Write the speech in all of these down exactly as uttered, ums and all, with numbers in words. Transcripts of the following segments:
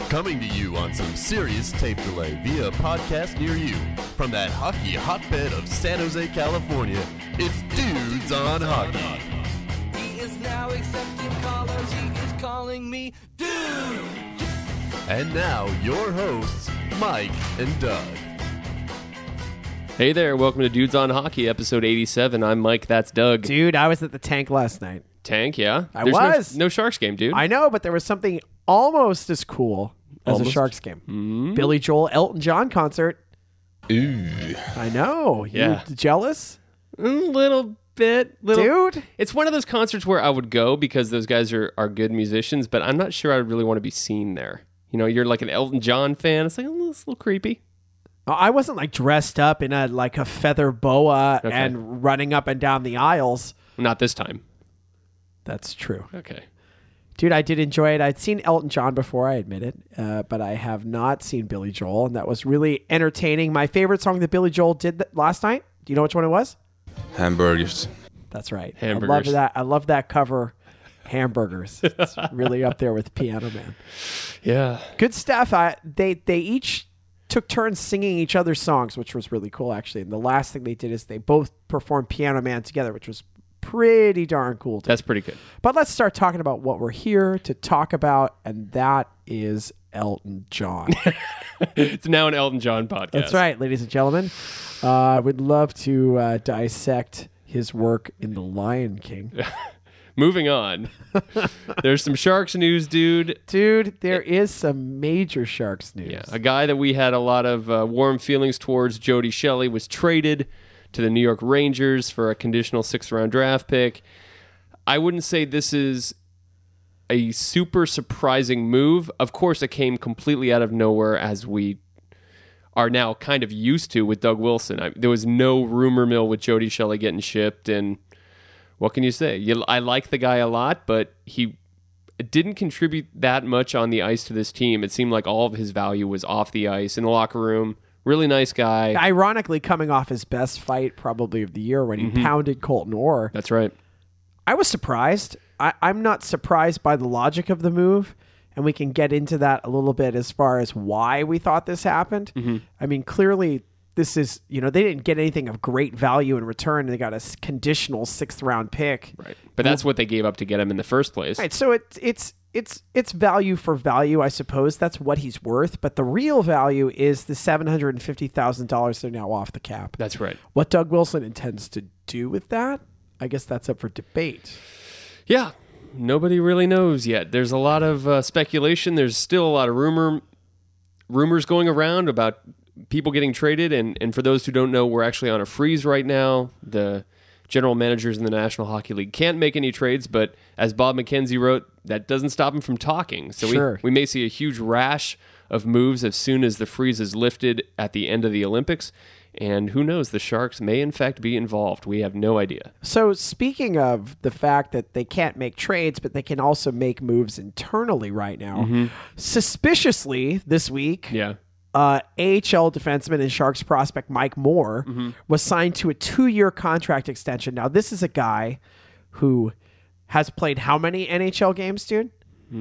Coming to you on some serious tape delay via a podcast near you. From that hockey hotbed of San Jose, California, it's Dudes on Hockey. He is now accepting callers, he is calling me Dude. And now, your hosts, Mike and Doug. Hey there, welcome to Dudes on Hockey, episode eighty-seven. I'm Mike, that's Doug. Dude, I was at the tank last night. Tank, yeah? I There's was. No, no Sharks game, dude. I know, but there was something almost as cool as Almost? a Sharks game. Mm-hmm. Billy Joel, Elton John concert. Ooh. I know. Yeah. You jealous? A little bit. Little. Dude? It's one of those concerts where I would go because those guys are, are good musicians, but I'm not sure I really want to be seen there. You know, you're like an Elton John fan. It's like a little, it's a little creepy. I wasn't like dressed up in a like a feather boa Okay. and running up and down the aisles. Not this time. That's true. Okay. Dude, I did enjoy it. I'd seen Elton John before, I admit it, uh, but I have not seen Billy Joel, and that was really entertaining. My favorite song that Billy Joel did th- last night, do you know which one it was? Hamburgers. That's right. Hamburgers. I love that. I love that cover, Hamburgers. It's really up there with Piano Man. Yeah. Good stuff. I, they they each took turns singing each other's songs, which was really cool, actually. And the last thing they did is they both performed Piano Man together, which was pretty darn cool. That's pretty good. But let's start talking about what we're here to talk about, and that is Elton John. It's now an Elton John podcast. That's right, ladies and gentlemen. Uh, I would love to uh, dissect his work in The Lion King. Moving on. There's some Sharks news, dude. Dude, there is some major Sharks news. Yeah, a guy that we had a lot of uh, warm feelings towards, Jody Shelley, was traded to the New York Rangers for a conditional sixth-round draft pick. I wouldn't say this is a super surprising move. Of course, it came completely out of nowhere, as we are now kind of used to with Doug Wilson. I, there was no rumor mill with Jody Shelley getting shipped, and what can you say? You, I like the guy a lot, but he didn't contribute that much on the ice to this team. It seemed like all of his value was off the ice, in the locker room. Really nice guy. Ironically, coming off his best fight probably of the year when he Mm-hmm. pounded Colton Orr. That's right. I was surprised. I, I'm not surprised by the logic of the move, and we can get into that a little bit as far as why we thought this happened. Mm-hmm. I mean, clearly this is, you know, they didn't get anything of great value in return. They got a s- conditional sixth round pick. Right. But that's what they gave up to get him in the first place. Right, so it, it's it's it's value for value, I suppose. That's what he's worth. But the real value is the seven hundred fifty thousand dollars they're now off the cap. That's right. What Doug Wilson intends to do with that, I guess that's up for debate. Yeah. Nobody really knows yet. There's a lot of uh, speculation. There's still a lot of rumor rumors going around about people getting traded. And, and for those who don't know, we're actually on a freeze right now. The general managers in the National Hockey League can't make any trades, but as Bob McKenzie wrote, that doesn't stop him from talking. So Sure. we, we may see a huge rash of moves as soon as the freeze is lifted at the end of the Olympics. And who knows, the Sharks may in fact be involved. We have no idea. So speaking of the fact that they can't make trades, but they can also make moves internally right now, suspiciously this week, Yeah. uh, A H L defenseman and Sharks prospect Mike Moore was signed to a two-year contract extension. Now, this is a guy who has played how many N H L games, dude?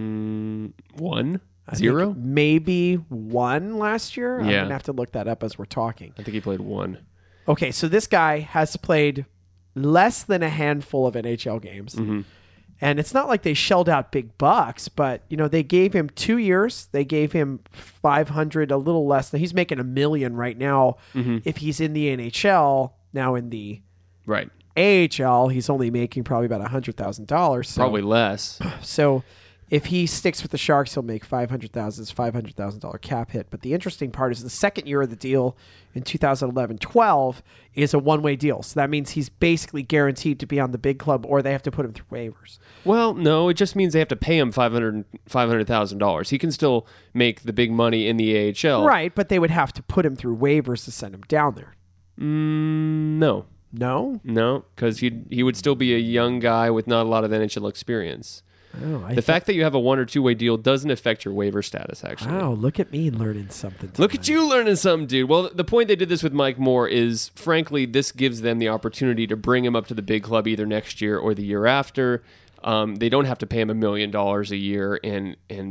One? I Zero? think maybe one last year. I'm Yeah. going to have to look that up as we're talking. I think he played one. Okay, so this guy has played less than a handful of N H L games. And it's not like they shelled out big bucks, but you know, they gave him two years. They gave him five hundred, a little less. Now he's making a million right now. If he's in the N H L, now in the Right. A H L, he's only making probably about a hundred thousand dollars. So, Probably less. so if he sticks with the Sharks, he'll make five hundred thousand. It's five hundred thousand dollar cap hit. But the interesting part is the second year of the deal in two thousand eleven twelve is a one way deal. So that means he's basically guaranteed to be on the big club, or they have to put him through waivers. Well, no, it just means they have to pay him five hundred thousand dollars. He can still make the big money in the A H L. Right, but they would have to put him through waivers to send him down there. Mm, no. No? No, because he he would still be a young guy with not a lot of N H L experience. Oh, I The fact that you have a one or two way deal doesn't affect your waiver status, actually. Wow, look at me learning something. Look tonight. at you learning something, dude. Well, the point they did this with Mike Moore is, frankly, this gives them the opportunity to bring him up to the big club either next year or the year after. Um, they don't have to pay him a million dollars a year and and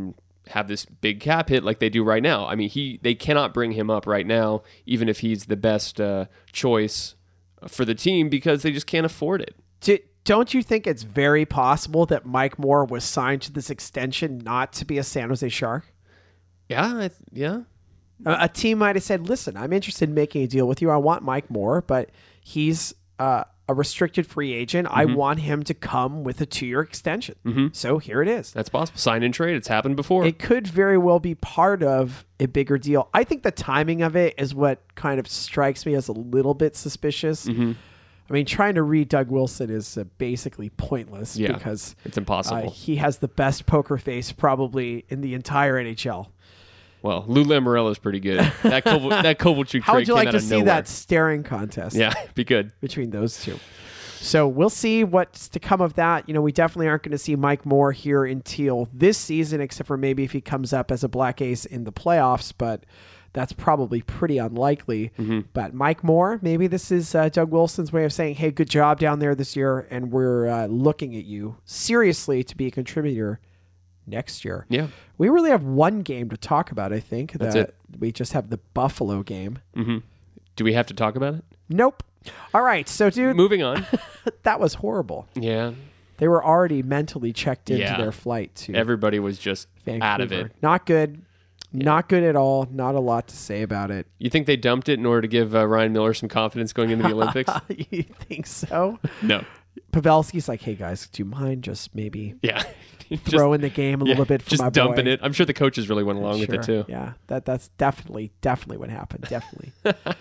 have this big cap hit like they do right now. I mean, he they cannot bring him up right now, even if he's the best uh, choice for the team, because they just can't afford it. Do, don't you think it's very possible that Mike Moore was signed to this extension not to be a San Jose Shark? Yeah, I th- yeah. A, a team might have said, listen, I'm interested in making a deal with you. I want Mike Moore, but he's uh, a restricted free agent. Mm-hmm. I want him to come with a two-year extension. Mm-hmm. So here it is. That's possible. Sign and trade. It's happened before. It could very well be part of a bigger deal. I think the timing of it is what kind of strikes me as a little bit suspicious. Mm-hmm. I mean, trying to read Doug Wilson is uh, basically pointless yeah, because it's impossible. Uh, he has the best poker face probably in the entire N H L. Well, Lou Lamoriello is pretty good. That Koval- that Kovalchuk trade How would you came like out to of see nowhere. that staring contest? Yeah, be good between those two. So we'll see what's to come of that. You know, we definitely aren't going to see Mike Moore here in Teal this season, except for maybe if he comes up as a Black Ace in the playoffs, but that's probably pretty unlikely. Mm-hmm. But Mike Moore, maybe this is uh, Doug Wilson's way of saying, hey, good job down there this year, and we're uh, looking at you seriously to be a contributor next year. Yeah. We really have one game to talk about, I think. That's that it. We just have the Buffalo game. Mm-hmm. Do we have to talk about it? Nope. All right. So, dude. Moving on. That was horrible. Yeah. They were already mentally checked into yeah. their flight to Everybody was just Vancouver. out of it. Not good. Yeah. Not good at all. Not a lot to say about it. You think they dumped it in order to give uh, Ryan Miller some confidence going into the Olympics? You think so? No. Pavelski's like, hey, guys, do you mind just maybe yeah. throwing the game a yeah, little bit for just my dumping boy? it? I'm sure the coaches really went along sure. with it, too. Yeah, that that's definitely, definitely what happened. Definitely.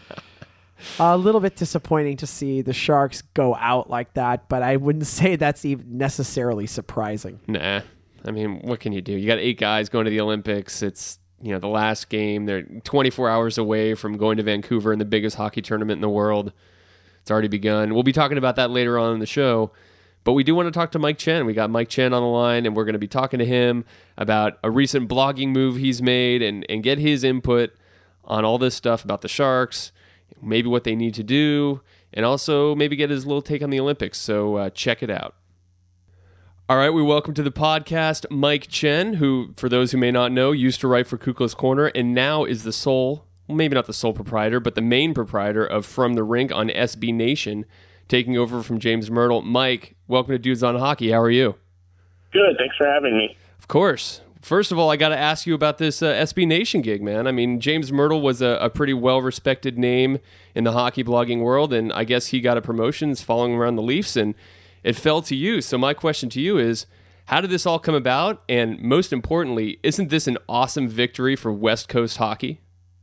A little bit disappointing to see the Sharks go out like that, but I wouldn't say that's even necessarily surprising. Nah. I mean, what can you do? You got eight guys going to the Olympics. It's, you know, the last game. They're twenty-four hours away from going to Vancouver in the biggest hockey tournament in the world. It's already begun. We'll be talking about that later on in the show, but we do want to talk to Mike Chen. We got Mike Chen on the line, and we're going to be talking to him about a recent blogging move he's made and, and get his input on all this stuff about the Sharks, maybe what they need to do, and also maybe get his little take on the Olympics. So uh, check it out. All right, we welcome to the podcast Mike Chen, who, for those who may not know, used to write for Kukla's Corner and now is the sole, well, maybe not the sole proprietor, but the main proprietor of From the Rink on S B Nation, taking over from James Myrtle. Mike, welcome to Dudes on Hockey. How are you? Good. Thanks for having me. Of course. First of all, I got to ask you about this uh, S B Nation gig, man. I mean, James Myrtle was a, a pretty well-respected name in the hockey blogging world, and I guess he got a promotion following around the Leafs, and it fell to you. So my question to you is, how did this all come about? And most importantly, isn't this an awesome victory for West Coast hockey?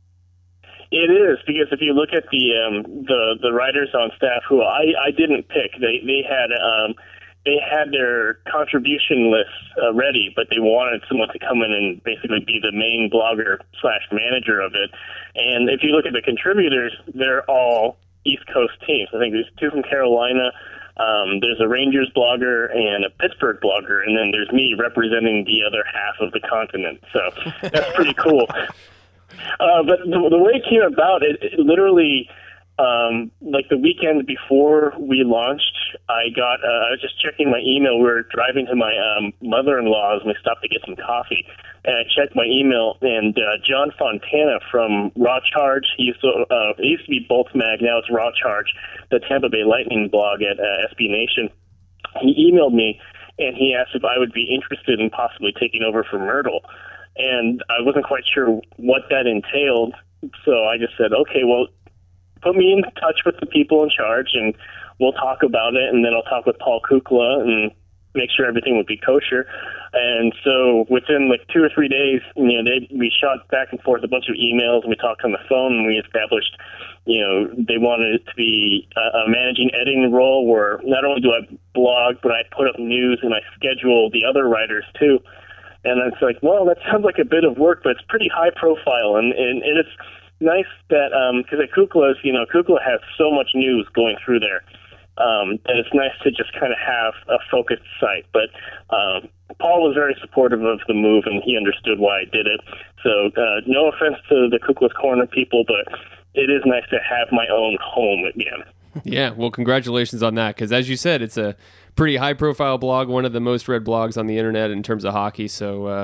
It is, because if you look at the um, the the writers on staff who I, I didn't pick, they they had um, they had their contribution lists uh, ready, but they wanted someone to come in and basically be the main blogger slash manager of it. And if you look at the contributors, they're all East Coast teams. I think there's two from Carolina. Um, there's a Rangers blogger and a Pittsburgh blogger, and then there's me representing the other half of the continent. So that's pretty cool. Uh, but the, the way it came about, it, it literally, um, like the weekend before we launched, I got, uh, I was just checking my email. We were driving to my um, mother-in-law's, and we stopped to get some coffee. And I checked my email, and uh, John Fontana from Raw Charge, he used to, uh, it used to be Bolts Mag, now it's Raw Charge, the Tampa Bay Lightning blog at uh, S B Nation. He emailed me, and he asked if I would be interested in possibly taking over for Myrtle. And I wasn't quite sure what that entailed, so I just said, okay, well, put me in touch with the people in charge, and we'll talk about it, and then I'll talk with Paul Kukla and make sure everything would be kosher. And so within like two or three days, you know, they, we shot back and forth a bunch of emails, and we talked on the phone, and we established, you know, they wanted it to be a, a managing editing role where not only do I blog, but I put up news and I schedule the other writers too. And it's like, well, that sounds like a bit of work, but it's pretty high profile. And, and, and it's nice that, because um, at Kukla's, you know, Kukla has so much news going through there, um, that it's nice to just kind of have a focused site. But um, Paul was very supportive of the move, and he understood why I did it. So uh, no offense to the Kukla's Corner people, but it is nice to have my own home again. Yeah, well, congratulations on that, because as you said, it's a pretty high-profile blog, one of the most read blogs on the internet in terms of hockey, so uh,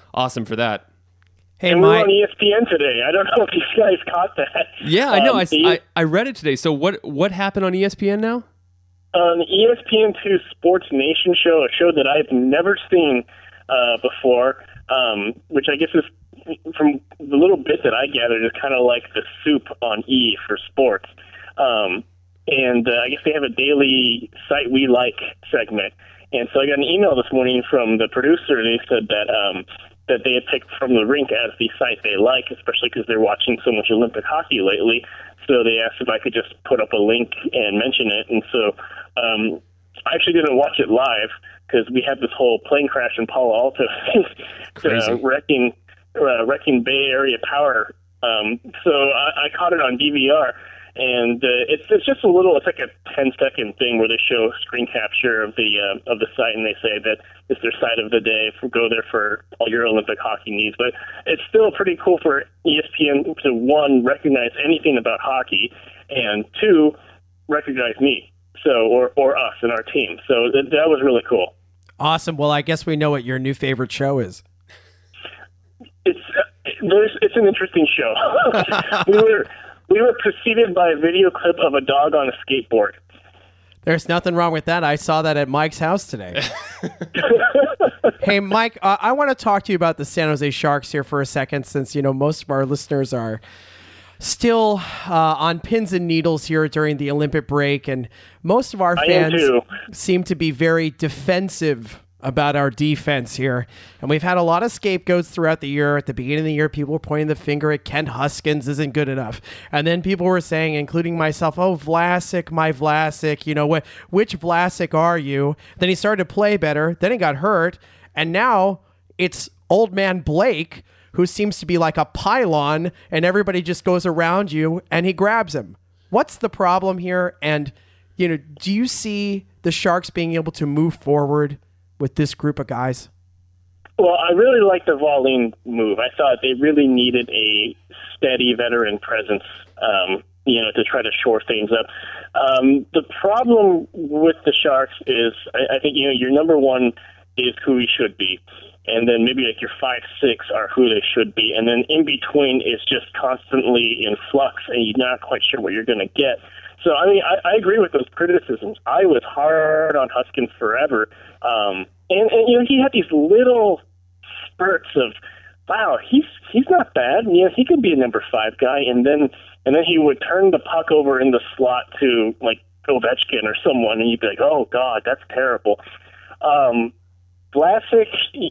awesome for that. Hey, And we were Mike. on E S P N today. I don't know if these guys caught that. Yeah, I know. Um, I, the- I, I read it today. So what what happened on E S P N now? on the E S P N two Sports Nation show, a show that I've never seen uh, before, um, which I guess is, from the little bit that I gathered, is kind of like the soup on E for sports. Um, and uh, I guess they have a daily Site We Like segment. And so I got an email this morning from the producer, and they said that um, that they had picked From the Rink as the site they like, especially because they're watching so much Olympic hockey lately. So they asked if I could just put up a link and mention it. And so um, I actually didn't watch it live because we had this whole plane crash in Palo Alto Crazy. uh, wrecking, uh, wrecking Bay Area power. Um, so I, I caught it on D V R. And uh, it's it's just a little. It's like a ten second thing where they show screen capture of the uh, of the site, and they say that it's their site of the day. For, go there for all your Olympic hockey needs. But it's still pretty cool for E S P N to, one, recognize anything about hockey, and two, recognize me. So or or us and our team. So that, that was really cool. Awesome. Well, I guess we know what your new favorite show is. It's uh, there's it's an interesting show. we were. We were preceded by a video clip of a dog on a skateboard. There's nothing wrong with that. I saw that at Mike's house today. Hey, Mike, uh, I want to talk to you about the San Jose Sharks here for a second, since, you know, most of our listeners are still uh, on pins and needles here during the Olympic break, and most of our I am fans too. seem to be very defensive about our defense here. And we've had a lot of scapegoats throughout the year. At the beginning of the year, people were pointing the finger at Kent Huskins isn't good enough. And then people were saying, including myself, oh, Vlasic, my Vlasic, you know, what? which Vlasic are you? Then he started to play better. Then he got hurt. And now it's old man Blake, who seems to be like a pylon, and everybody just goes around you and he grabs him. What's the problem here? And, you know, do you see the Sharks being able to move forward with this group of guys? Well, I really liked the Volin move. I thought they really needed a steady veteran presence, um, you know, to try to shore things up. Um, the problem with the Sharks is, I, I think, you know, your number one is who he should be. And then maybe like your five, six are who they should be. And then in between is just constantly in flux, and you're not quite sure what you're going to get. So, I mean, I, I agree with those criticisms. I was hard on Huskins forever. Um, and, and, you know, he had these little spurts of, wow, he's he's not bad. You know, he could be a number five guy. And then and then he would turn the puck over in the slot to, like, Ovechkin or someone, and you'd be like, oh, God, that's terrible. Um, Vlasic,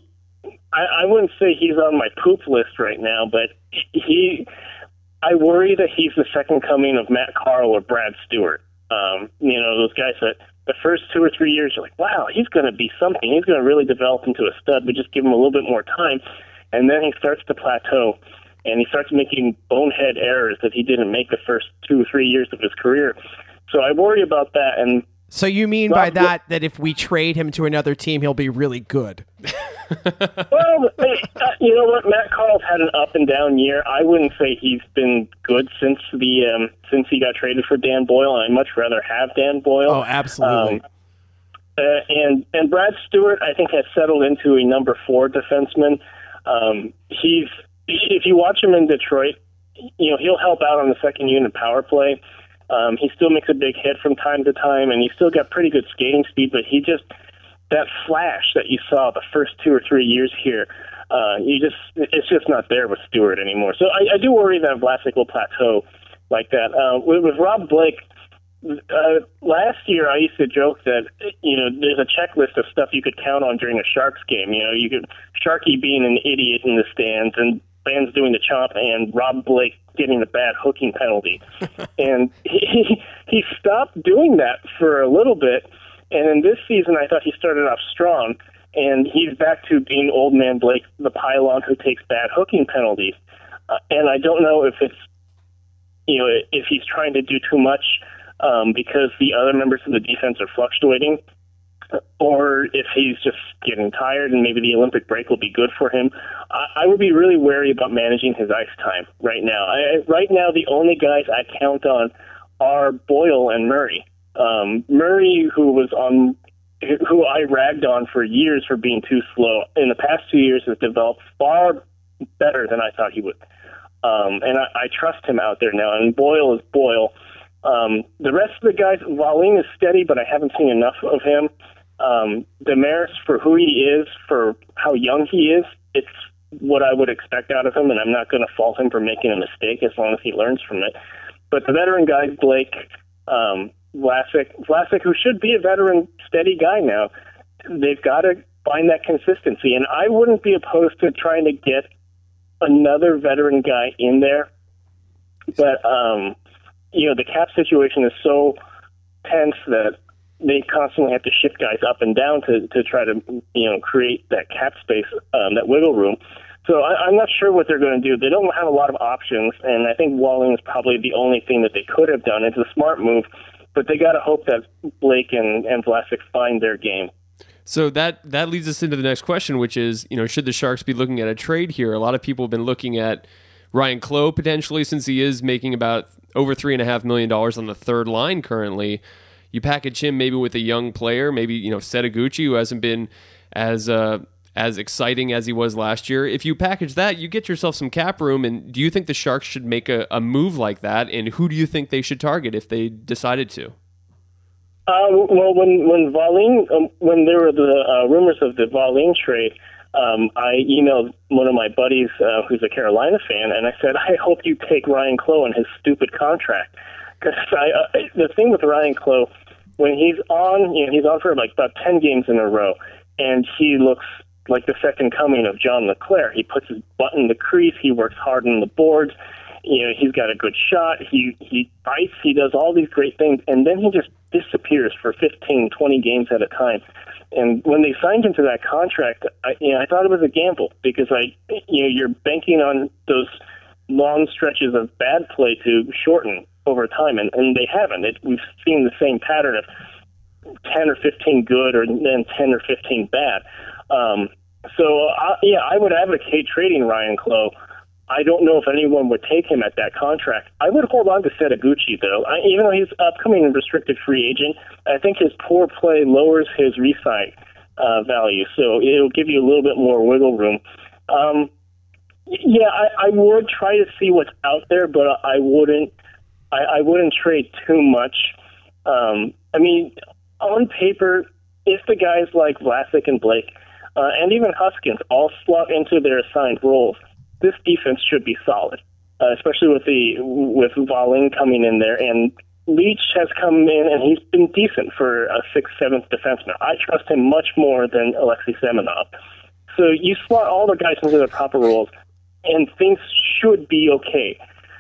I, I wouldn't say he's on my poop list right now, but he... I worry that he's the second coming of Matt Carl or Brad Stewart. Um, you know, those guys that the first two or three years, you're like, wow, he's going to be something. He's going to really develop into a stud, but just give him a little bit more time. And then he starts to plateau, and he starts making bonehead errors that he didn't make the first two or three years of his career. So I worry about that. And So you mean by that that if we trade him to another team, he'll be really good? Well, hey, uh, you know what? Matt Carl's had an up and down year. I wouldn't say he's been good since the um, since he got traded for Dan Boyle, and I'd much rather have Dan Boyle. Oh, absolutely. Um, uh, and and Brad Stewart, I think, has settled into a number four defenseman. Um, he's if you watch him in Detroit, you know he'll help out on the second unit power play. Um, he still makes a big hit from time to time, and he's still got pretty good skating speed, but he just that flash that you saw the first two or three years here, uh, you just it's just not there with Stewart anymore. So I, I do worry that Vlasic will plateau like that. Uh, with, with Rob Blake, uh, last year I used to joke that you know there's a checklist of stuff you could count on during a Sharks game. You know, you could Sharky being an idiot in the stands and fans doing the chomp, and Rob Blake getting the bad hooking penalty, and he he stopped doing that for a little bit. And in this season, I thought he started off strong, and he's back to being old man Blake, the pylon who takes bad hooking penalties. Uh, and I don't know if it's, you know, if he's trying to do too much um, because the other members of the defense are fluctuating, or if he's just getting tired and maybe the Olympic break will be good for him. I, I would be really wary about managing his ice time right now. I, right now, the only guys I count on are Boyle and Murray. Um, Murray, who was on who I ragged on for years for being too slow, in the past two years has developed far better than I thought he would. Um, and I, I trust him out there now. And Boyle is Boyle. Um, the rest of the guys, Wallin is steady, but I haven't seen enough of him. Um, Damaris, for who he is, for how young he is, it's what I would expect out of him, and I'm not going to fault him for making a mistake as long as he learns from it. But the veteran guys, Blake, um, Vlasic, Vlasic, who should be a veteran, steady guy now, they've got to find that consistency. And I wouldn't be opposed to trying to get another veteran guy in there. But, um, you know, the cap situation is so tense that they constantly have to shift guys up and down to, to try to, you know, create that cap space, um, that wiggle room. So I, I'm not sure what they're going to do. They don't have a lot of options, and I think Walling is probably the only thing that they could have done. It's a smart move, but they got to hope that Blake and, and Vlasic find their game. So that that leads us into the next question, which is, you know, should the Sharks be looking at a trade here? A lot of people have been looking at Ryan Clough potentially, since he is making about over three and a half million dollars on the third line currently. You package him maybe with a young player, maybe, you know, Setaguchi, who hasn't been as uh, as exciting as he was last year. If you package that, you get yourself some cap room. And do you think the Sharks should make a, a move like that? And who do you think they should target if they decided to? Uh, well, when when Wallin, um, when there were the uh, rumors of the Wallin trade, um, I emailed one of my buddies uh, who's a Carolina fan, and I said, I hope you take Ryan Clough and his stupid contract. Because I, uh, the thing with Ryan Clough, when he's on, you know, he's on for like about ten games in a row, and he looks like the second coming of John LeClair. He puts his butt in the crease. He works hard on the boards. You know, he's got a good shot. He he fights. He does all these great things, and then he just disappears for fifteen, twenty games at a time. And when they signed him to that contract, I, you know, I thought it was a gamble because I, you know, you're banking on those long stretches of bad play to shorten over time, and, and they haven't. It, we've seen the same pattern of ten or fifteen good, or then ten or fifteen bad. Um, so, uh, yeah, I would advocate trading Ryan Clough. I don't know if anyone would take him at that contract. I would hold on to Setaguchi, though. I, even though he's upcoming restricted free agent, I think his poor play lowers his re-sign uh, value, so it'll give you a little bit more wiggle room. Um, yeah, I, I would try to see what's out there, but I wouldn't. I, I wouldn't trade too much. Um, I mean, on paper, if the guys like Vlasic and Blake, uh, and even Huskins, all slot into their assigned roles, this defense should be solid, uh, especially with the with Wallin coming in there. And Leach has come in, and he's been decent for a sixth, seventh defenseman. I trust him much more than Alexei Semenov. So you slot all the guys into their proper roles, and things should be okay.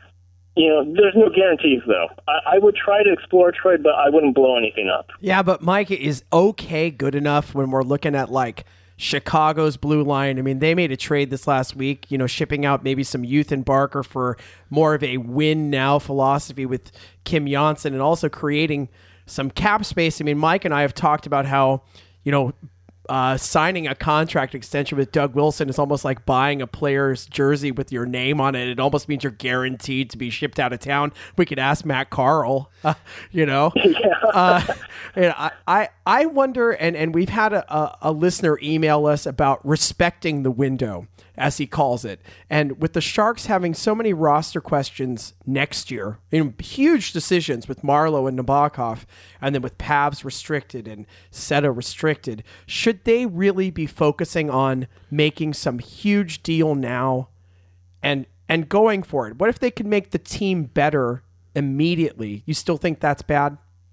You know, there's no guarantees, though. I, I would try to explore trade, but I wouldn't blow anything up. Yeah, but Mike, is okay good enough when we're looking at, like, Chicago's blue line? I mean, they made a trade this last week, you know, shipping out maybe some youth in Barker for more of a win-now philosophy with Kim Janssen, and also creating some cap space. I mean, Mike and I have talked about how, you know, Uh, signing a contract extension with Doug Wilson is almost like buying a player's jersey with your name on it. It almost means you're guaranteed to be shipped out of town. We could ask Matt Carl, uh, you know. Yeah. uh, and I, I, I wonder, and, and we've had a, a, a listener email us about respecting the window, as he calls it. And with the Sharks having so many roster questions next year, you know, huge decisions with Marleau and Nabokov, and then with Pavs restricted and Seta restricted, should they really be focusing on making some huge deal now and and going for it? What if they could make the team better immediately? You still think that's bad?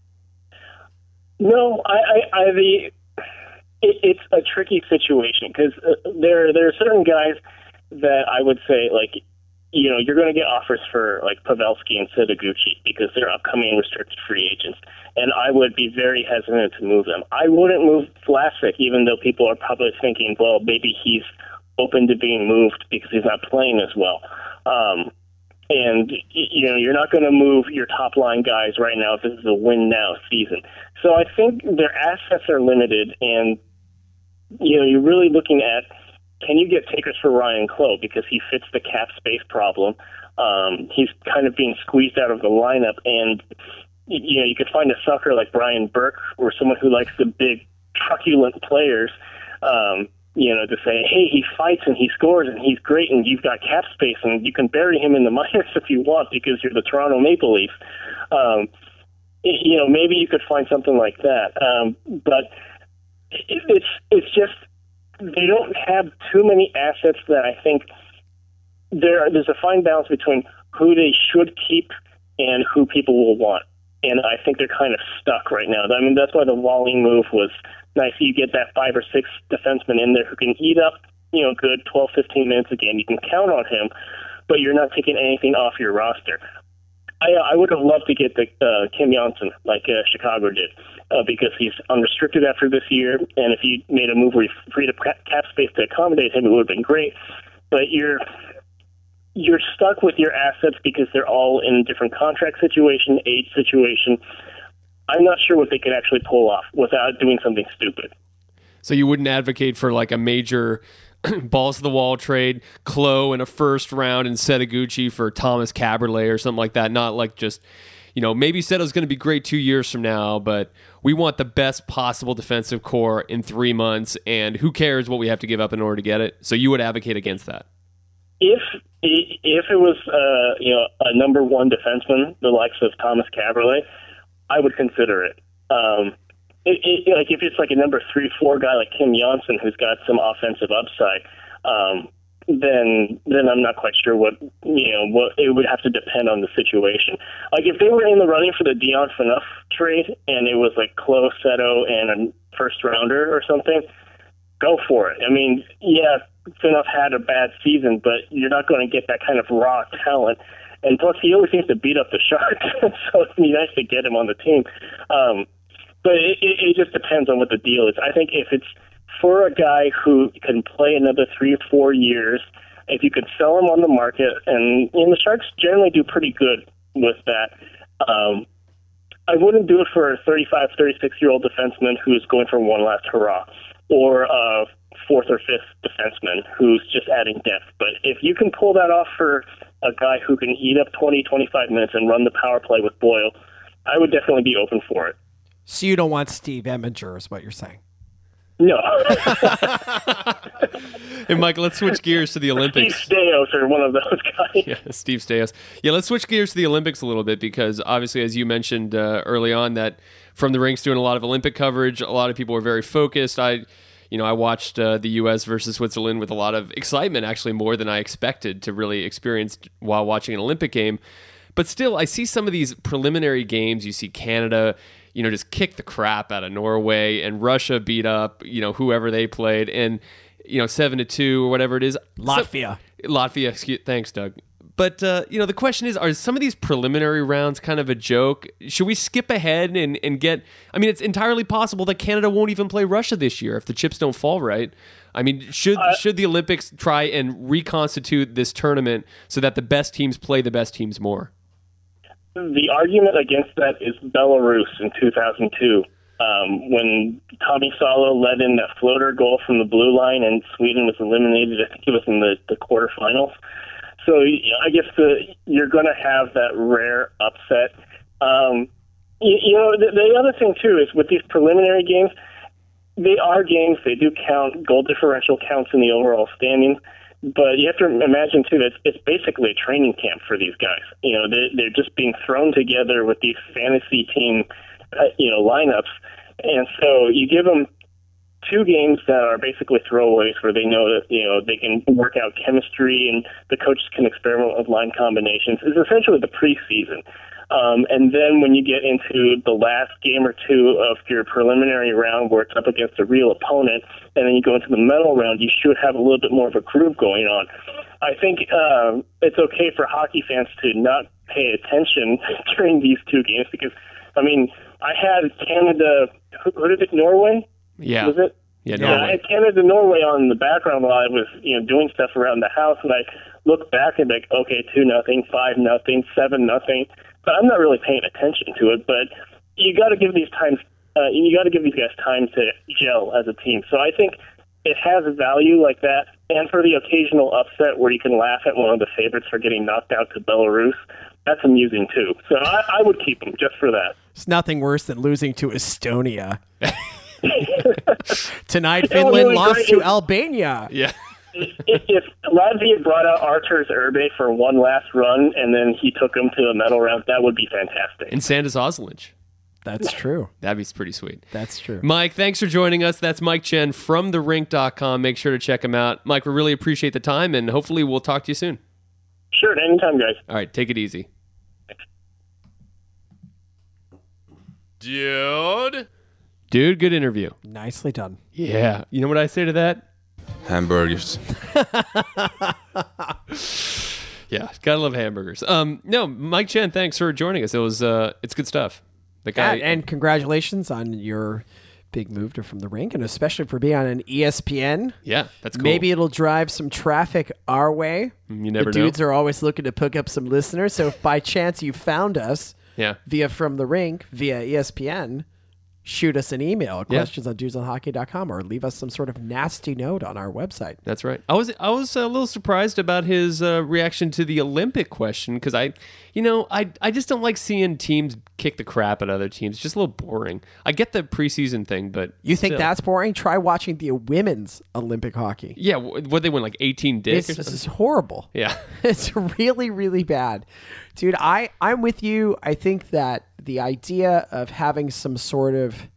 No, I, I, I the it, it's a tricky situation because uh, there there are certain guys that I would say, like, you know, you're going to get offers for like Pavelski and Setaguchi because they're upcoming restricted free agents, and I would be very hesitant to move them. I wouldn't move Vlasic, even though people are probably thinking, well, maybe he's open to being moved because he's not playing as well. Um, and, you know, you're not going to move your top-line guys right now if this is a win-now season. So I think their assets are limited, and, you know, you're really looking at, can you get takers for Ryan Clough because he fits the cap space problem? Um, he's kind of being squeezed out of the lineup, and, you know, you could find a sucker like Brian Burke or someone who likes the big truculent players, um, you know, to say, hey, he fights and he scores and he's great and you've got cap space and you can bury him in the minors if you want because you're the Toronto Maple Leafs. Um, you know, maybe you could find something like that. Um, but it, it's it's just they don't have too many assets that I think there. There's a fine balance between who they should keep and who people will want. And I think they're kind of stuck right now. I mean, that's why the Walling move was nice. You get that five or six defenseman in there who can eat up, you know, good twelve, fifteen minutes a game. You can count on him, but you're not taking anything off your roster. I, I would have loved to get the uh, Kim Janssen like uh, Chicago did uh, because he's unrestricted after this year, and if you made a move where you freed up cap space to accommodate him, it would have been great. But you're you're stuck with your assets because they're all in a different contract situation, age situation. I'm not sure what they could actually pull off without doing something stupid. So you wouldn't advocate for like a major balls to the wall trade, Klo in a first round and Setaguchi for Thomas Caberlet or something like that. Not like just, you know, maybe Seto's going to be great two years from now, but we want the best possible defensive core in three months, and who cares what we have to give up in order to get it? So you would advocate against that? If if it was uh, you know a number one defenseman, the likes of Thomas Caberlet, I would consider it. Um, It, it, like if it's like a number three, four guy like Kim Janssen who's got some offensive upside, um, then then I'm not quite sure what you know. What it would have to depend on the situation. Like if they were in the running for the Dion Phaneuf trade and it was like Klo, Seto, and a first rounder or something, go for it. I mean, yeah, Phaneuf had a bad season, but you're not going to get that kind of raw talent. And plus, he always seems to beat up the Sharks, so it'd be nice to get him on the team. Um, But it, it, it just depends on what the deal is. I think if it's for a guy who can play another three or four years, if you could sell him on the market, and, and the Sharks generally do pretty good with that, um, I wouldn't do it for a thirty-five, thirty-six-year-old defenseman who's going for one last hurrah, or a fourth or fifth defenseman who's just adding depth. But if you can pull that off for a guy who can eat up twenty, twenty-five minutes and run the power play with Boyle, I would definitely be open for it. So you don't want Steve Eminger is what you're saying? No. Hey, Mike, let's switch gears to the Olympics. Steve Staios or one of those guys. Yeah, Steve Staios. Yeah, let's switch gears to the Olympics a little bit because obviously, as you mentioned uh, early on, that From the Rink's doing a lot of Olympic coverage. A lot of people are very focused. I, you know, I watched uh, the U S versus Switzerland with a lot of excitement, actually more than I expected to really experience while watching an Olympic game. But still, I see some of these preliminary games. You see Canada, you know, just kick the crap out of Norway, and Russia beat up, you know, whoever they played, and, you know, seven to two or whatever it is. Latvia. So, Latvia, excuse, thanks, Doug. But, uh, you know, the question is, are some of these preliminary rounds kind of a joke? Should we skip ahead and, and get... I mean, it's entirely possible that Canada won't even play Russia this year if the chips don't fall right. I mean, should uh, should the Olympics try and reconstitute this tournament so that the best teams play the best teams more? The argument against that is Belarus in two thousand two, um, when Tommy Salo led in that floater goal from the blue line and Sweden was eliminated. I think it was in the, the quarterfinals. So I guess the, you're going to have that rare upset. Um, you, you know, the, the other thing, too, is with these preliminary games, they are games. They do count. Goal differential counts in the overall standings. But you have to imagine, too, that it's basically a training camp for these guys. You know, they, they're just being thrown together with these fantasy team, uh, you know, lineups. And so you give them two games that are basically throwaways where they know that, you know, they can work out chemistry and the coaches can experiment with line combinations. It's essentially the preseason. Um, and then when you get into the last game or two of your preliminary round where it's up against a real opponent, and then you go into the medal round, you should have a little bit more of a groove going on. I think uh, it's okay for hockey fans to not pay attention during these two games because, I mean, I had Canada, who, who did it, Norway? Yeah. Was it? Yeah, yeah, I had Canada, Norway on in the background while I was, you know, doing stuff around the house, and I look back and like, okay, two nothing, five nothing, seven nothing. But I'm not really paying attention to it. But you got to give these times, uh, you got to give these guys time to gel as a team. So I think it has a value like that, and for the occasional upset where you can laugh at one of the favorites for getting knocked out to Belarus, that's amusing too. So I, I would keep them just for that. It's nothing worse than losing to Estonia. Tonight, It would Finland be lost great to if- Yeah. Albania. if, if Latvia brought out Arturs Urbe for one last run and then he took him to the medal round, that would be fantastic. And Sandis Oslunch. That's true. That'd be pretty sweet. That's true. Mike, thanks for joining us. That's Mike Chen from the rink dot com. Make sure to check him out. Mike, we really appreciate the time, and hopefully we'll talk to you soon. Sure, anytime, guys. All right, take it easy. Dude. Dude, good interview. Nicely done. Yeah. You know what I say to that? Hamburgers. Yeah, gotta love hamburgers. Um, no, Mike Chen, thanks for joining us. It was, uh, it's good stuff. The guy, and, and congratulations on your big move to From the Rink, and especially for being on an E S P N. yeah, that's cool. Maybe it'll drive some traffic our way. You never the know. dudes are always looking to pick up some listeners. So if by chance you found us Yeah. via From the Rink, via E S P N, shoot us an email at Yeah. questions on dudes on hockey dot com or leave us some sort of nasty note on our website. That's right. I was I was a little surprised about his uh, reaction to the Olympic question because I, you know, I I just don't like seeing teams kick the crap at other teams. It's just a little boring. I get the preseason thing, but You think still. that's boring? Try watching the women's Olympic hockey. Yeah, what they win like eighteen dicks. It's, or this something? is horrible. Yeah. It's really, really bad. Dude, I, I'm with you. I think that the idea of having some sort of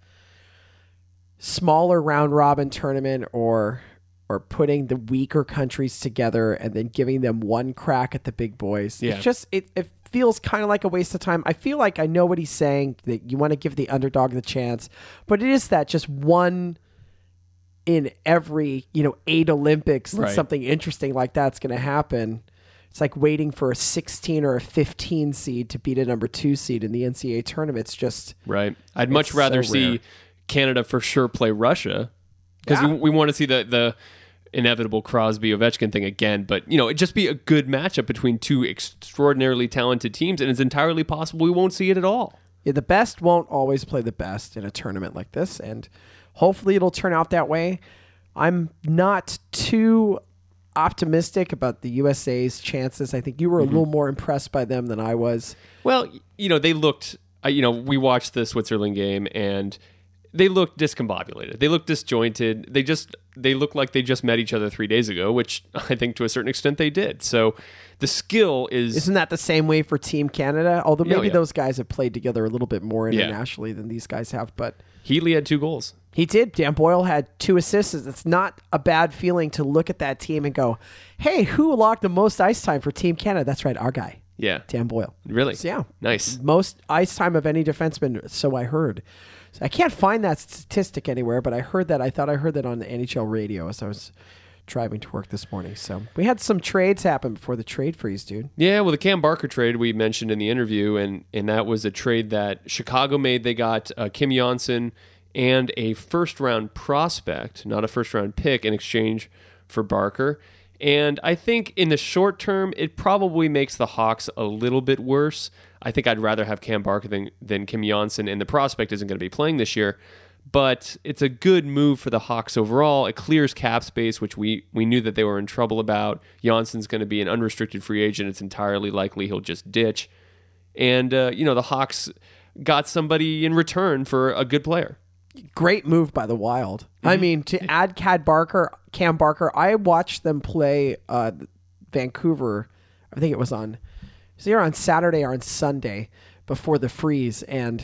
smaller round robin tournament or or putting the weaker countries together and then giving them one crack at the big boys. Yeah. It's just it, it feels kind of like a waste of time. I feel like I know what he's saying, that you want to give the underdog the chance, but it is that just one in every, you know, eight Olympics that Right. something interesting like that's going to happen. It's like waiting for a sixteen or a fifteen seed to beat a number two seed in the N C double A tournament. It's just Right. I'd much It's rather so see rare. Canada for sure play Russia because Yeah. we, we want to see the the inevitable Crosby Ovechkin thing again. But you know, it'd just be a good matchup between two extraordinarily talented teams, and it's entirely possible we won't see it at all. yeah, the best won't always play the best in a tournament like this, and hopefully it'll turn out that way. I'm not too optimistic about the U S A's chances. I think you were a little more impressed by them than I was. Well, y- you know, they looked. Uh, you know, we watched the Switzerland game and. They looked discombobulated. They looked disjointed. They just they looked like they just met each other three days ago, which I think to a certain extent they did. So the skill is Isn't that the same way for Team Canada? Although Yeah, maybe yeah. those guys have played together a little bit more Yeah. internationally than these guys have, but Heatley had two goals. he did. Dan Boyle had two assists. It's not a bad feeling to look at that team and go, hey, who logged the most ice time for Team Canada? That's right, our guy, Yeah, Dan Boyle. really. So, yeah. Nice. Most ice time of any defenseman, so I heard. So I can't find that statistic anywhere, but I heard that. I thought I heard that on the N H L radio as I was driving to work this morning. So we had some trades happen before the trade freeze, dude. Yeah, well, the Cam Barker trade we mentioned in the interview, and and that was a trade that Chicago made. They got uh, Kim Janssen and a first round prospect, not a first round pick, in exchange for Barker. And I think in the short term, it probably makes the Hawks a little bit worse. I think I'd rather have Cam Barker than, than Kim Janssen, and the prospect isn't going to be playing this year. But it's a good move for the Hawks overall. It clears cap space, which we, we knew that they were in trouble about. Janssen's going to be an unrestricted free agent. It's entirely likely he'll just ditch. And, uh, you know, the Hawks got somebody in return for a good player. Great move by the Wild. I mean, to add Cad Barker, Cam Barker, I watched them play uh, Vancouver. I think it was on, it was either on Saturday or on Sunday before the freeze. And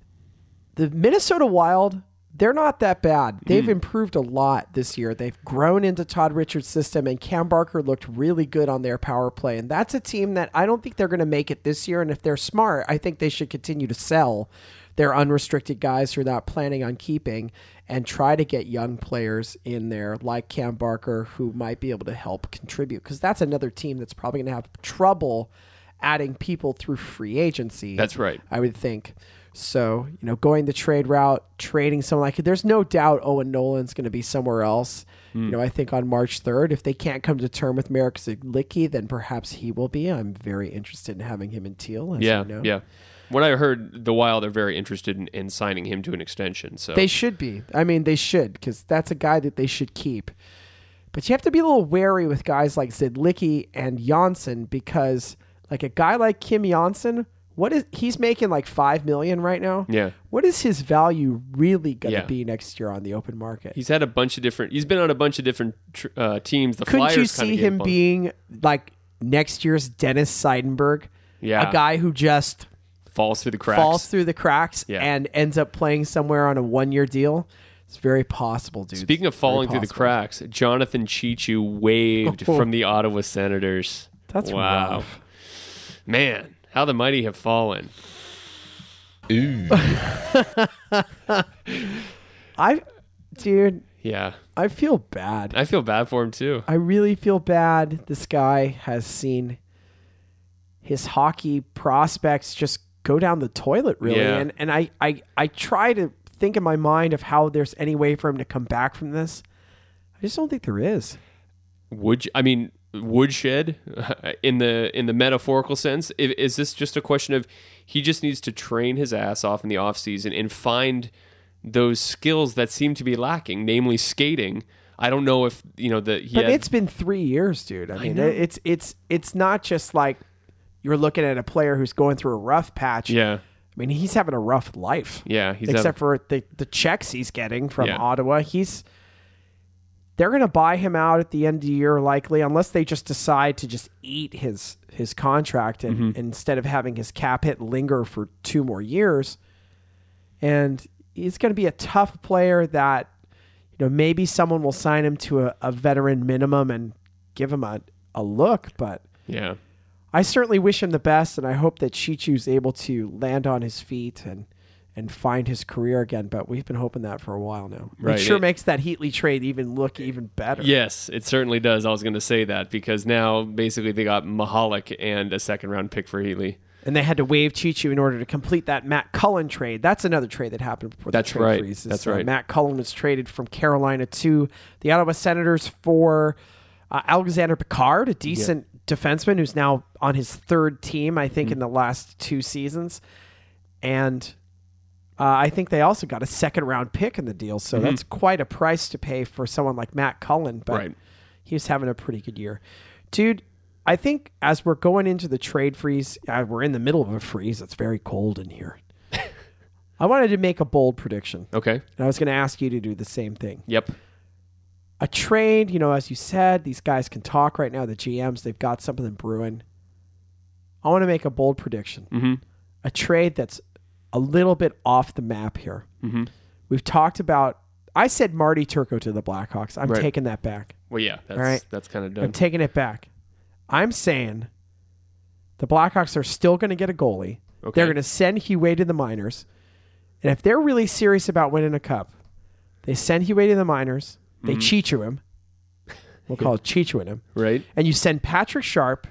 the Minnesota Wild, they're not that bad. They've improved a lot this year. They've grown into Todd Richards' system, and Cam Barker looked really good on their power play. And that's a team that I don't think they're going to make it this year. And if they're smart, I think they should continue to sell their unrestricted guys who are not planning on keeping and try to get young players in there like Cam Barker who might be able to help contribute, because that's another team that's probably going to have trouble adding people through free agency. That's right. I would think. So, you know, going the trade route, trading someone like it, there's no doubt Owen Nolan's going to be somewhere else. You know, I think on March third, if they can't come to term with Marek Zlicky, then perhaps he will be. I'm very interested in having him in Teal. As Yeah, you know. yeah. When I heard the Wild are very interested in, in signing him to an extension. So They should be. I mean, they should, because that's a guy that they should keep. But you have to be a little wary with guys like Zidlicki and Janssen, because like a guy like Kim Janssen what is he's making like five million right now? Yeah. What is his value really going to Yeah. be next year on the open market? He's had a bunch of different. He's been on a bunch of different tr- uh, teams. The Couldn't Flyers you kinda see gave him up on- being like next year's Dennis Seidenberg? Yeah. A guy who just falls through the cracks? falls through the cracks Yeah. and ends up playing somewhere on a one-year deal. It's very possible, dude. Speaking of Very falling through the possible. cracks, Jonathan Cheechoo waived Oh. from the Ottawa Senators. That's wow, rough. man! How the mighty have fallen. I, dude, Yeah, I feel bad. I feel bad for him too. I really feel bad. This guy has seen his hockey prospects just go down the toilet, really. Yeah. And and I, I, I try to think in my mind of how there's any way for him to come back from this. I just don't think there is. Would I mean woodshed in the in the metaphorical sense? Is, is this just a question of he just needs to train his ass off in the off season and find those skills that seem to be lacking, namely skating? I don't know if you know the. He But had- it's been three years, dude. I mean, know. it's it's it's not just like you're looking at a player who's going through a rough patch. yeah, I mean, he's having a rough life. yeah. He's except having- for the the checks he's getting from Yeah. Ottawa. He's they're going to buy him out at the end of the year likely, unless they just decide to just eat his his contract and Mm-hmm. instead of having his cap hit linger for two more years. And he's going to be a tough player that you know maybe someone will sign him to a, a veteran minimum and give him a, a look, but yeah. I certainly wish him the best, and I hope that Cheechoo's able to land on his feet and and find his career again. But we've been hoping that for a while now. Right. It sure It- makes that Heatley trade even look even better. Yes, it certainly does. I was going to say that because now basically they got Mahalik and a second round pick for Healy. And they had to waive Cheechoo in order to complete that Matt Cullen trade. That's another trade that happened before the That's trade right. freeze. That's Uh, right. Matt Cullen was traded from Carolina to the Ottawa Senators for uh, Alexander Picard, a decent defenseman who's now on his third team, I Hmm. think, in the last two seasons. And uh, I think they also got a second round pick in the deal. So that's quite a price to pay for someone like Matt Cullen. But Right. he was having a pretty good year. Dude, I think as we're going into the trade freeze, uh, we're in the middle of a freeze. It's very cold in here. I wanted to make a bold prediction. Okay. And I was going to ask you to do the same thing. Yep. A trade, you know, as you said, these guys can talk right now, the G Ms, they've got something brewing. I want to make a bold prediction. Mm-hmm. A trade that's a little bit off the map here. Mm-hmm. We've talked about, I said Marty Turco to the Blackhawks. I'm Right. taking that back. Well, yeah. That's All right. that's kind of I'm done. taking it back. I'm saying the Blackhawks are still going to get a goalie. Okay. They're going to send Huey to the minors. And if they're really serious about winning a cup, they send Huey to the minors. They Mm-hmm. Cheechoo him. We'll call it Cheechooing him. Right. And you send Patrick Sharp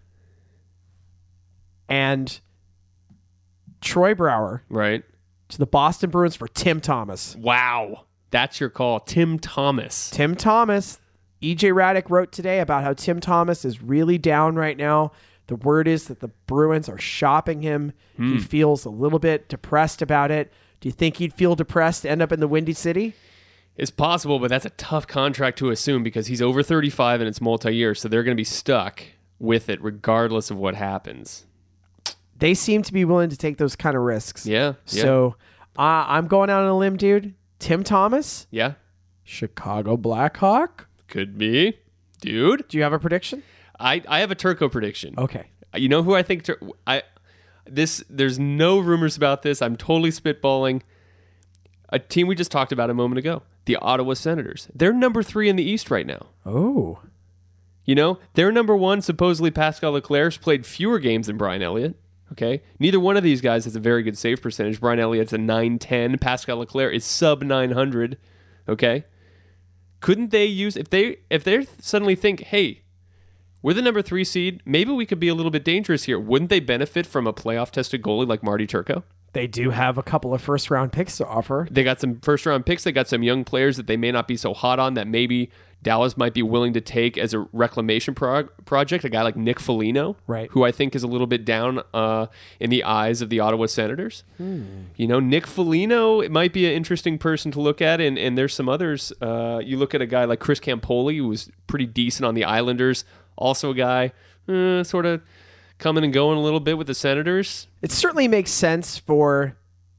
and Troy Brower Right. to the Boston Bruins for Tim Thomas. Wow. That's your call. Tim Thomas. Tim Thomas. E J Raddick wrote today about how Tim Thomas is really down right now. The word is that the Bruins are shopping him. He feels a little bit depressed about it. Do you think he'd feel depressed to end up in the Windy City? It's possible, but that's a tough contract to assume because he's over thirty-five and it's multi-year, so they're going to be stuck with it regardless of what happens. They seem to be willing to take those kind of risks. Yeah. yeah. So uh, I'm going out on a limb, dude. Tim Thomas, Yeah. Chicago Blackhawk. Could be. Dude. Do you have a prediction? I, I have a Turco prediction. Okay. You know who I think Tur- I this there's no rumors about this. I'm totally spitballing. A team we just talked about a moment ago, the Ottawa Senators. They're number three in the East right now. Oh. You know, they're number one. Supposedly, Pascal Leclerc's played fewer games than Brian Elliott. Okay, neither one of these guys has a very good save percentage. Brian Elliott's a nine ten. Pascal Leclerc is sub nine hundred. Okay, couldn't they use if they if they suddenly think, hey, we're the number three seed, maybe we could be a little bit dangerous here. Wouldn't they benefit from a playoff tested goalie like Marty Turco? They do have a couple of first round picks to offer. They got some first round picks. They got some young players that they may not be so hot on that maybe Dallas might be willing to take as a reclamation prog- project. A guy like Nick Foligno, Right. who I think is a little bit down uh, in the eyes of the Ottawa Senators. Hmm. You know, Nick Foligno, it might be an interesting person to look at. And, and there's some others. Uh, you look at a guy like Chris Campoli, who was pretty decent on the Islanders. Also a guy, uh, sort of coming and going a little bit with the Senators. It certainly makes sense for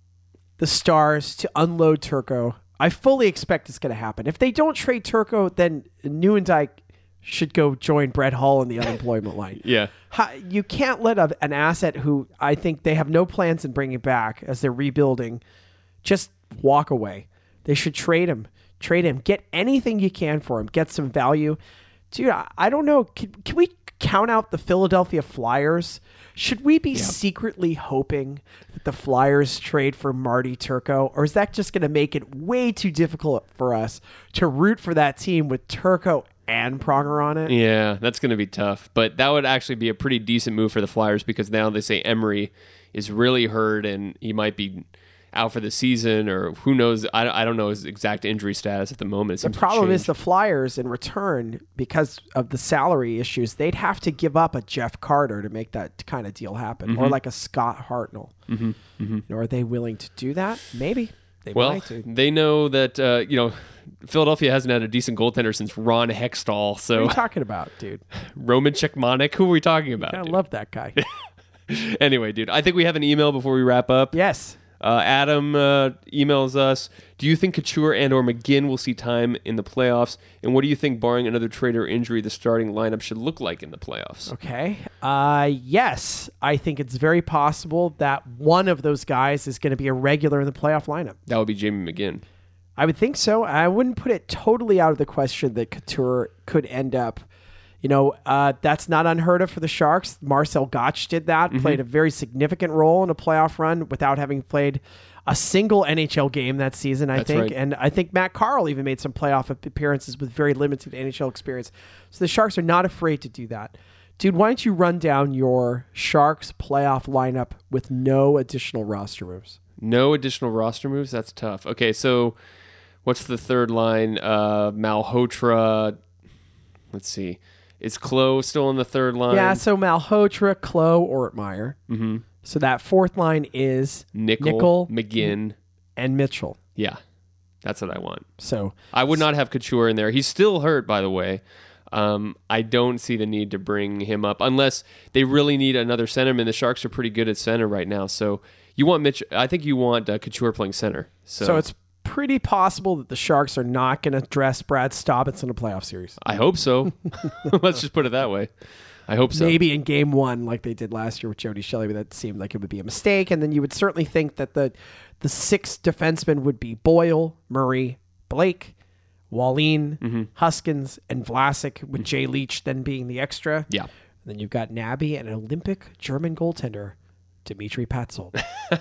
the Stars to unload Turco. I fully expect it's going to happen. If they don't trade Turco, then Nieuwendyk should go join Brett Hull in the unemployment line. Yeah. You can't let a, an asset who I think they have no plans in bringing back as they're rebuilding just walk away. They should trade him. Trade him. Get anything you can for him. Get some value. Dude, I, I don't know. Can, can we count out the Philadelphia Flyers? Should we be yep. secretly hoping that the Flyers trade for Marty Turco? Or is that just going to make it way too difficult for us to root for that team with Turco and Pronger on it? Yeah, that's going to be tough. But that would actually be a pretty decent move for the Flyers because now they say Emery is really hurt and he might be out for the season, or who knows. I, I don't know his exact injury status at the moment. The problem is the Flyers, in return, because of the salary issues, they'd have to give up a Jeff Carter to make that kind of deal happen, mm-hmm. or like a Scott Hartnell. Mm-hmm. Mm-hmm. Are they willing to do that? Maybe. They well, might to. They know that uh, you know Philadelphia hasn't had a decent goaltender since Ron Hextall. So what are you talking about, dude? Roman Czechmanek? Who are we talking about? I love that guy. Anyway, dude, I think we have an email before we wrap up. Yes. Uh, Adam uh, emails us, do you think Couture and or McGinn will see time in the playoffs? And what do you think, barring another trade or injury, the starting lineup should look like in the playoffs? Okay. Uh, yes, I think it's very possible that one of those guys is going to be a regular in the playoff lineup. That would be Jamie McGinn. I would think so. I wouldn't put it totally out of the question that Couture could end up. You know, uh, that's not unheard of for the Sharks. Marcel Gottsch did that, mm-hmm. played a very significant role in a playoff run without having played a single N H L game that season, I that's think. Right. And I think Matt Carle even made some playoff appearances with very limited N H L experience. So the Sharks are not afraid to do that. Dude, why don't you run down your Sharks playoff lineup with no additional roster moves? No additional roster moves? That's tough. Okay, so what's the third line? Uh, Malhotra. Let's see. Is Klo still in the third line? Yeah, so Malhotra, Klo, Ortmeyer. Mm-hmm. So that fourth line is Nickel, Nickel, McGinn, and Mitchell. Yeah, that's what I want. So I would not have Couture in there. He's still hurt, by the way. Um, I don't see the need to bring him up unless they really need another centerman. The Sharks are pretty good at center right now. So you want Mitch? I think you want uh, Couture playing center. So, so it's pretty possible that the Sharks are not going to dress Brad Staubitz in a playoff series. I hope so. Let's just put it that way. I hope so. Maybe in game one, like they did last year with Jody Shelley, but that seemed like it would be a mistake. And then you would certainly think that the the six defensemen would be Boyle, Murray, Blake, Wallin, mm-hmm. Huskins, and Vlasic, with mm-hmm. Jay Leach then being the extra. Yeah. And then you've got Nabby and an Olympic German goaltender, Dmitry Patzold.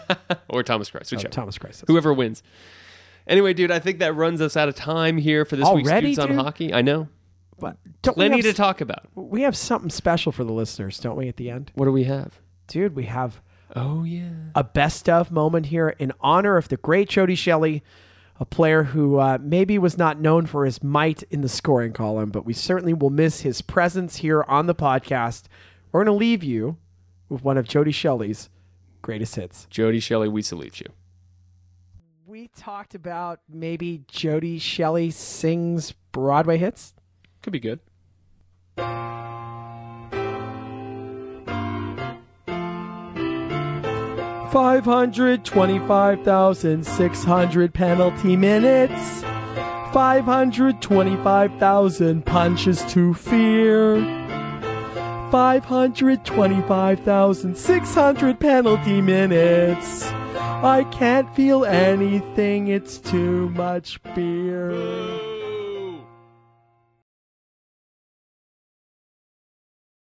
Or Thomas Greiss. Oh, Thomas Greiss. Whoever wins. Anyway, dude, I think that runs us out of time here for this Already, week's Dudes dude? on Hockey. I know. But Plenty to s- talk about. We have something special for the listeners, don't we, at the end? What do we have? Dude, we have oh yeah a best of moment here in honor of the great Jody Shelley, a player who uh, maybe was not known for his might in the scoring column, but we certainly will miss his presence here on the podcast. We're going to leave you with one of Jody Shelley's greatest hits. Jody Shelley, we salute you. We talked about maybe Jody Shelley sings Broadway hits. Could be good. five hundred twenty-five thousand six hundred penalty minutes. five hundred twenty-five thousand punches to fear. five hundred twenty-five thousand six hundred penalty minutes. I can't feel anything, it's too much beer.